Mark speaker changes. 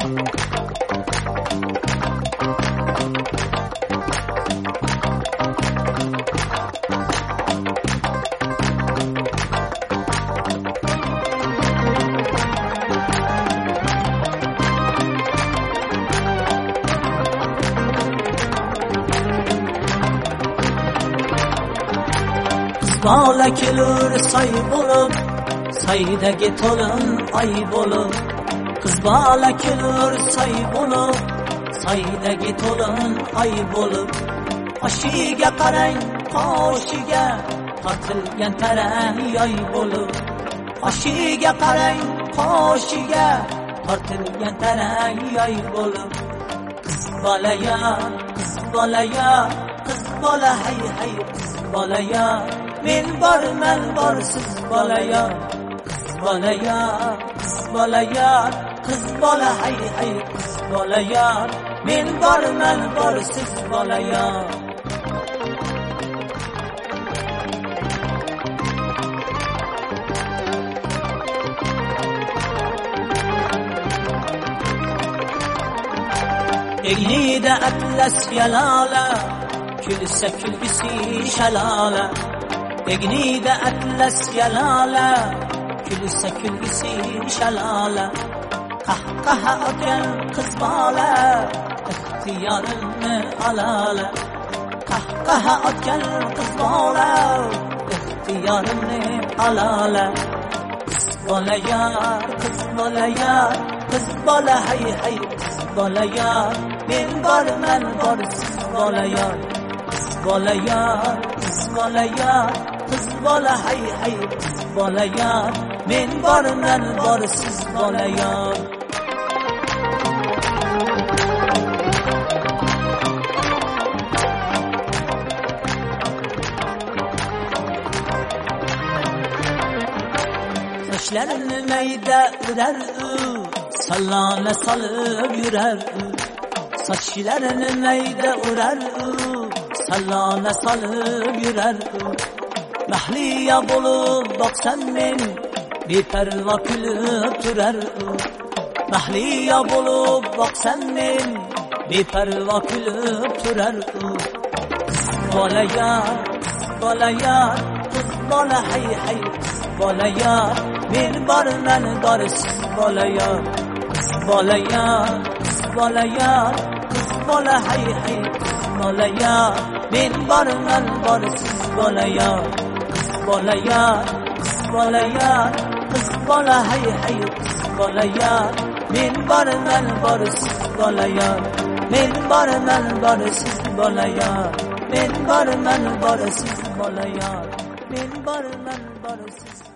Speaker 1: Bola kelur soy bo'lib, soydagi to'lin oy bo'lib. Qiz bola kelur soy bo'lib, soydagi to'lin oy bo'lib. Oshiga qarang, qoshiga tortilgan tarang yoy bo'lib. Oshiga qarang, qoshiga tortilgan tarang yoy bo'lib. Qiz bola ya, qiz bola ya, qiz bola hay hay, qiz bola ya. Men borman borsiz bolaya, qiz bolaya, qiz bolaya, qiz bola hay hay, qiz bolaya. Men borman borsiz bolaya. Egnida atlas yalala, kulsa kulgisi shalala. Egnida atlas yalala, kulsa kulgisi shalala. Qahqaha otgan qiz bola, ixtiyorimni alala. Qahqaha otgan qiz bola, ixtiyorimni alala. Qiz bola ya, qiz bola ya, qiz bola hay hay, qiz bola ya. Men borman borsiz bola ya, qiz bola ya, qiz bola ya. Qiz bola hay hay, qiz bola ya. Men borman borsiz bola ya. Sochlarini mayda urar u, sallona solib yurar u. Sochlarini mayda urar u, sallona solib yurar u. Mahliya bo'lib boqsam men, beparvo kulib turar u. Mahliya bo'lib boqsam men, beparvo kulib turar u. Qiz bola ya, qiz bola ya, qiz bola hay hay, qiz bola ya. Men borman borsiz bola ya, qiz bola ya, qiz bola ya, qiz bola hay hay, qiz bola ya. Men borman borsiz bola ya. Bola ya, qiz bola ya, qiz bola hay hay, qiz bola ya. Men borman borsiz bola ya. Men borman borsiz bola ya. Men borman borsiz bola ya. Men borman borsiz